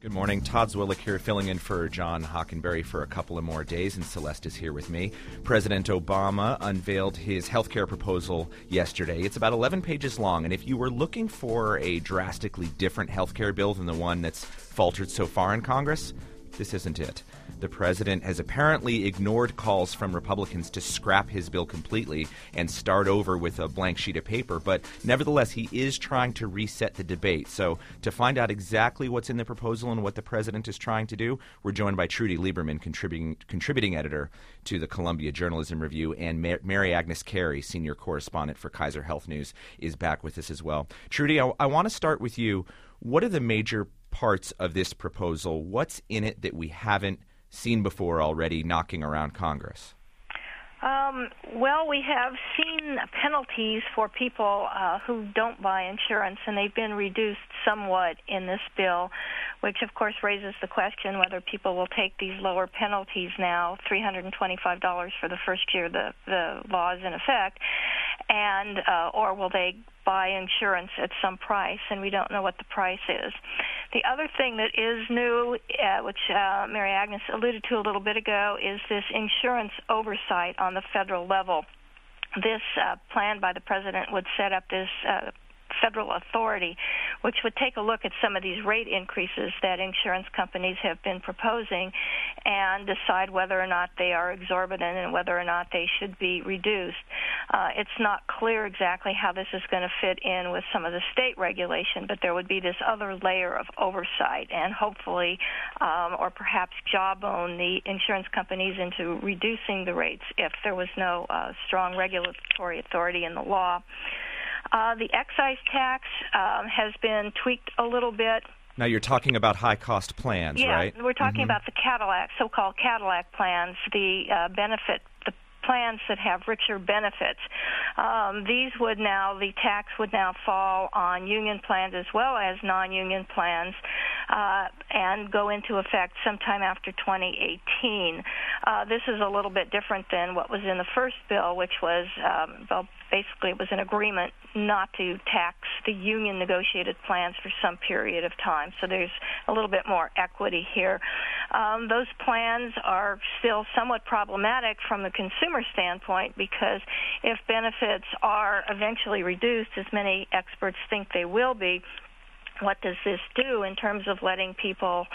Good morning. Todd Zwillich here, filling in for John Hockenberry for a couple of more days, and Celeste is here with me. President Obama unveiled his health care proposal yesterday. It's about 11 pages long, and if you were looking for a drastically different health care bill than the one that's faltered so far in Congress, this isn't it. The president has apparently ignored calls from Republicans to scrap his bill completely and start over with a blank sheet of paper, but nevertheless, he is trying to reset the debate. So to find out exactly what's in the proposal and what the president is trying to do, we're joined by Trudy Lieberman, contributing editor to the Columbia Journalism Review, and Mary Agnes Carey, senior correspondent for Kaiser Health News, is back with us as well. Trudy, I want to start with you. What are the major parts of this proposal? What's in it that we haven't seen before already knocking around Congress? Well, we have seen penalties for people who don't buy insurance, and they've been reduced somewhat in this bill, which of course raises the question whether people will take these lower penalties now, $325 for the first year the law is in effect, and or will they buy insurance at some price, and we don't know what the price is. The other thing that is new, which Mary Agnes alluded to a little bit ago, is this insurance oversight on the federal level. This plan by the president would set up this federal authority, which would take a look at some of these rate increases that insurance companies have been proposing and decide whether or not they are exorbitant and whether or not they should be reduced. It's not clear exactly how this is going to fit in with some of the state regulation, but there would be this other layer of oversight and hopefully or perhaps jawbone the insurance companies into reducing the rates if there was no strong regulatory authority in the law. The excise tax has been tweaked a little bit. Now you're talking about high-cost plans, right? Yeah, we're talking about the Cadillac, so-called Cadillac plans, the plans that have richer benefits. The tax would now fall on union plans as well as non-union plans and go into effect sometime after 2018. This is a little bit different than what was in the first bill, which was, basically it was an agreement not to tax the union negotiated plans for some period of time. So there's a little bit more equity here. Those plans are still somewhat problematic from the consumer standpoint because if benefits are eventually reduced, as many experts think they will be, what does this do in terms of letting people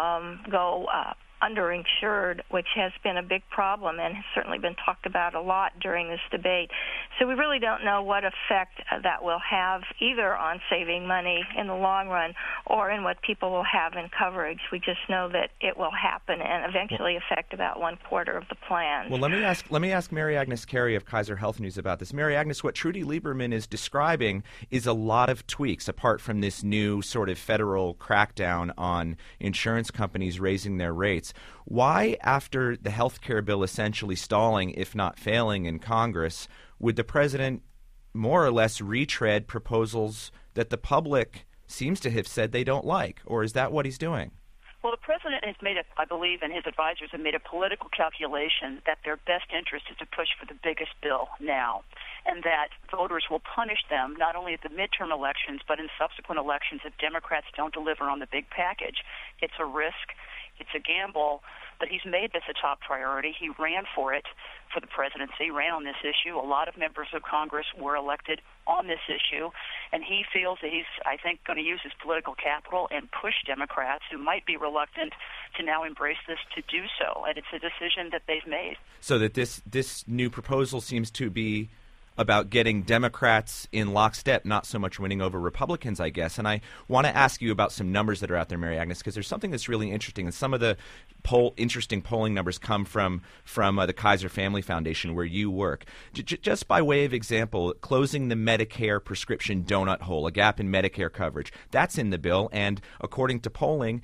go underinsured, which has been a big problem and has certainly been talked about a lot during this debate. So we really don't know what effect that will have either on saving money in the long run or in what people will have in coverage. We just know that it will happen and eventually affect about 1/4 of the plan. Well, let me ask Mary Agnes Carey of Kaiser Health News about this. Mary Agnes, what Trudy Lieberman is describing is a lot of tweaks apart from this new sort of federal crackdown on insurance companies raising their rates. Why, after the health care bill essentially stalling, if not failing in Congress, would the president more or less retread proposals that the public seems to have said they don't like? Or is that what he's doing? Well, the president has made, I believe, and his advisors have made a political calculation that their best interest is to push for the biggest bill now, and that voters will punish them not only at the midterm elections but in subsequent elections if Democrats don't deliver on the big package. It's a risk. It's a gamble, but he's made this a top priority. He ran for it for the presidency, ran on this issue. A lot of members of Congress were elected on this issue, and he feels that he's, I think, going to use his political capital and push Democrats who might be reluctant to now embrace this to do so, and it's a decision that they've made. So that this new proposal seems to be about getting Democrats in lockstep, not so much winning over Republicans, I guess. And I want to ask you about some numbers that are out there, Mary Agnes, because there's something that's really interesting. And some of the interesting polling numbers come from the Kaiser Family Foundation, where you work. Just by way of example, closing the Medicare prescription donut hole, a gap in Medicare coverage, that's in the bill. And according to polling,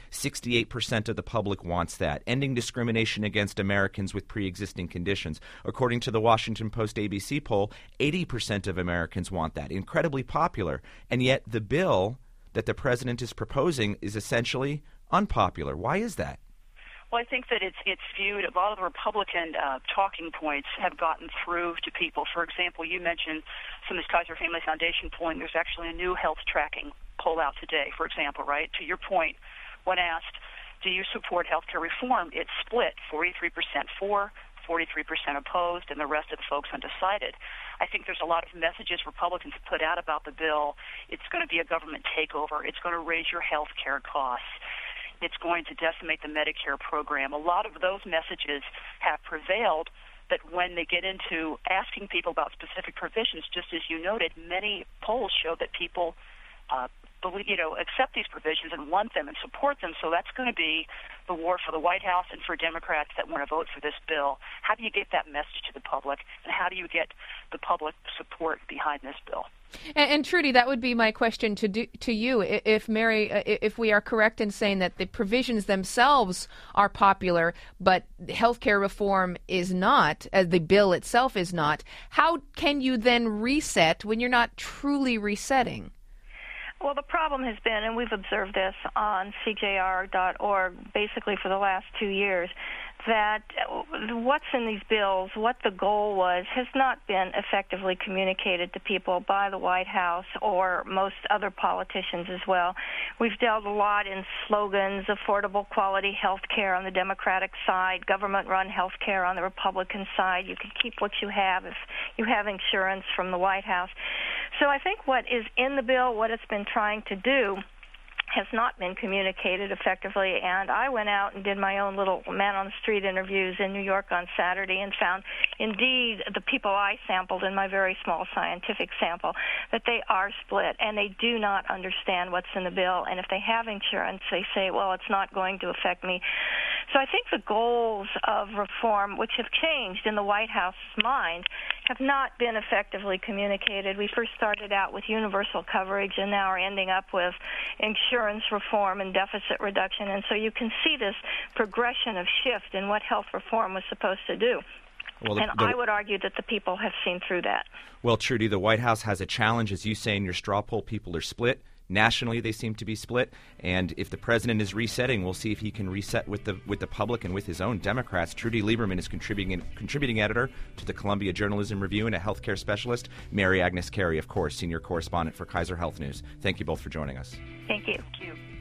68% of the public wants that. Ending discrimination against Americans with pre-existing conditions. According to the Washington Post ABC poll, 80% of Americans want that. Incredibly popular. And yet the bill that the president is proposing is essentially unpopular. Why is that? Well, I think that it's viewed, a lot of the Republican talking points have gotten through to people. For example, you mentioned some of this Kaiser Family Foundation polling. There's actually a new health tracking poll out today, for example, right? To your point, when asked, do you support health care reform, it's split 43% for, 43% opposed, and the rest of the folks undecided. I think there's a lot of messages Republicans put out about the bill. It's going to be a government takeover. It's going to raise your health care costs. It's going to decimate the Medicare program. A lot of those messages have prevailed, but when they get into asking people about specific provisions, just as you noted, many polls show that people accept these provisions and want them and support them. So that's going to be the war for the White House and for Democrats that want to vote for this bill. How do you get that message to the public, and how do you get the public support behind this bill? And Trudy, that would be my question to you. If Mary, if we are correct in saying that the provisions themselves are popular, but healthcare reform is not, as the bill itself is not, how can you then reset when you're not truly resetting? Well, the problem has been, and we've observed this on CJR.org basically for the last 2 years, that what's in these bills, what the goal was, has not been effectively communicated to people by the White House or most other politicians as well. We've dealt a lot in slogans, affordable quality health care on the Democratic side, government-run health care on the Republican side. You can keep what you have if you have insurance from the White House. So I think what is in the bill, what it's been trying to do, has not been communicated effectively, and I went out and did my own little man-on-the-street interviews in New York on Saturday and found, indeed, the people I sampled in my very small scientific sample, that they are split, and they do not understand what's in the bill, and if they have insurance, they say, well, it's not going to affect me. So I think the goals of reform, which have changed in the White House's mind, have not been effectively communicated. We first started out with universal coverage and now are ending up with insurance reform and deficit reduction. And so you can see this progression of shift in what health reform was supposed to do. Well, I would argue that the people have seen through that. Well, Trudy, the White House has a challenge. As you say in your straw poll, people are split. Nationally, they seem to be split, and if the president is resetting, we'll see if he can reset with the public and with his own Democrats. Trudy Lieberman is contributing editor to the Columbia Journalism Review and a healthcare specialist. Mary Agnes Carey, of course, senior correspondent for Kaiser Health News. Thank you both for joining us. Thank you. Thank you.